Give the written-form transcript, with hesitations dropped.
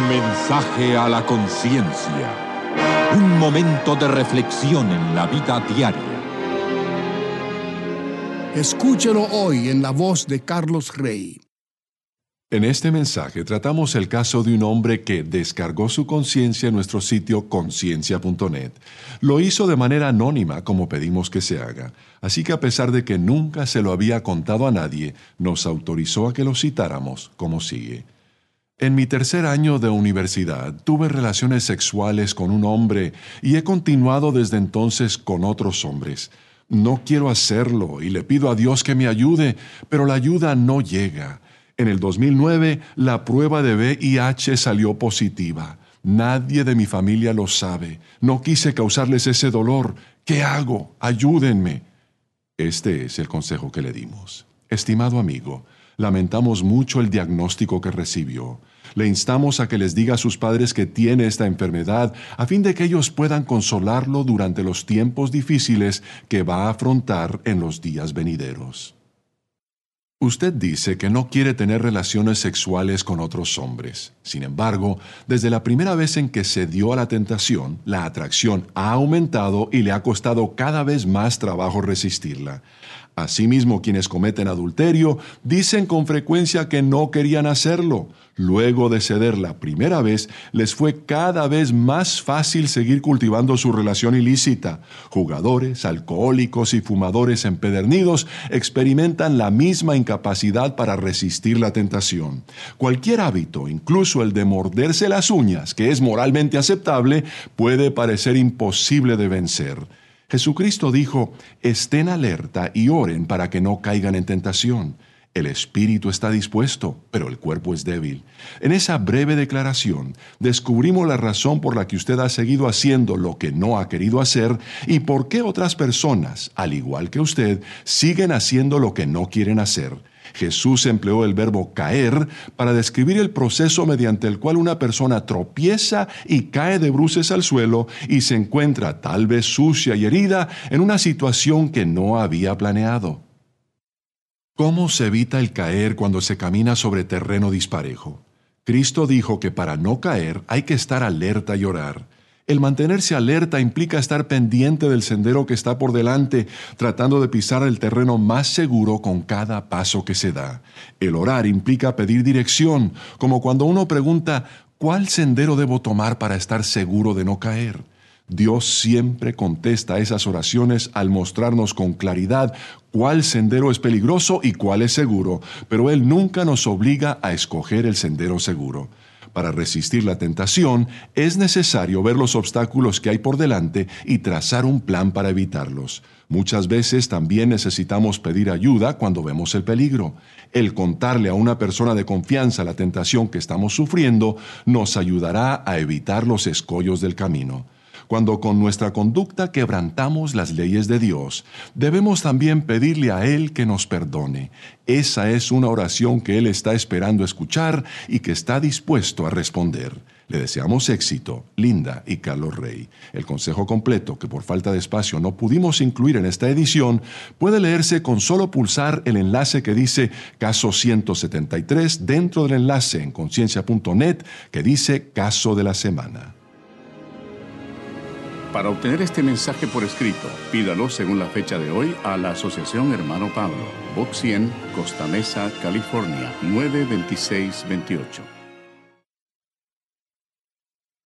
Mensaje a la conciencia. Un momento de reflexión en la vida diaria. Escúchelo hoy en la voz de Carlos Rey. En este mensaje tratamos el caso de un hombre que descargó su conciencia en nuestro sitio conciencia.net. Lo hizo de manera anónima, como pedimos que se haga. Así que a pesar de que nunca se lo había contado a nadie, nos autorizó a que lo citáramos como sigue. En mi tercer año de universidad tuve relaciones sexuales con un hombre y he continuado desde entonces con otros hombres. No quiero hacerlo y le pido a Dios que me ayude, pero la ayuda no llega. En el 2009, la prueba de VIH salió positiva. Nadie de mi familia lo sabe. No quise causarles ese dolor. ¿Qué hago? Ayúdenme. Este es el consejo que le dimos. Estimado amigo, lamentamos mucho el diagnóstico que recibió. Le instamos a que les diga a sus padres que tiene esta enfermedad a fin de que ellos puedan consolarlo durante los tiempos difíciles que va a afrontar en los días venideros. Usted dice que no quiere tener relaciones sexuales con otros hombres. Sin embargo, desde la primera vez en que se dio a la tentación, la atracción ha aumentado y le ha costado cada vez más trabajo resistirla. Asimismo, quienes cometen adulterio dicen con frecuencia que no querían hacerlo. Luego de ceder la primera vez, les fue cada vez más fácil seguir cultivando su relación ilícita. Jugadores, alcohólicos y fumadores empedernidos experimentan la misma incapacidad para resistir la tentación. Cualquier hábito, incluso el de morderse las uñas, que es moralmente aceptable, puede parecer imposible de vencer. Jesucristo dijo, estén alerta y oren para que no caigan en tentación. El espíritu está dispuesto, pero el cuerpo es débil. En esa breve declaración, descubrimos la razón por la que usted ha seguido haciendo lo que no ha querido hacer y por qué otras personas, al igual que usted, siguen haciendo lo que no quieren hacer. Jesús empleó el verbo caer para describir el proceso mediante el cual una persona tropieza y cae de bruces al suelo y se encuentra tal vez sucia y herida en una situación que no había planeado. ¿Cómo se evita el caer cuando se camina sobre terreno disparejo? Cristo dijo que para no caer hay que estar alerta y orar. El mantenerse alerta implica estar pendiente del sendero que está por delante, tratando de pisar el terreno más seguro con cada paso que se da. El orar implica pedir dirección, como cuando uno pregunta, ¿cuál sendero debo tomar para estar seguro de no caer? Dios siempre contesta esas oraciones al mostrarnos con claridad cuál sendero es peligroso y cuál es seguro, pero Él nunca nos obliga a escoger el sendero seguro. Para resistir la tentación, es necesario ver los obstáculos que hay por delante y trazar un plan para evitarlos. Muchas veces también necesitamos pedir ayuda cuando vemos el peligro. El contarle a una persona de confianza la tentación que estamos sufriendo nos ayudará a evitar los escollos del camino. Cuando con nuestra conducta quebrantamos las leyes de Dios, debemos también pedirle a Él que nos perdone. Esa es una oración que Él está esperando escuchar y que está dispuesto a responder. Le deseamos éxito, Linda y Carlos Rey. El consejo completo, que por falta de espacio no pudimos incluir en esta edición, puede leerse con solo pulsar el enlace que dice Caso 173 dentro del enlace en conciencia.net que dice Caso de la Semana. Para obtener este mensaje por escrito, pídalo según la fecha de hoy a la Asociación Hermano Pablo, Box 100, Costa Mesa, California, 92628.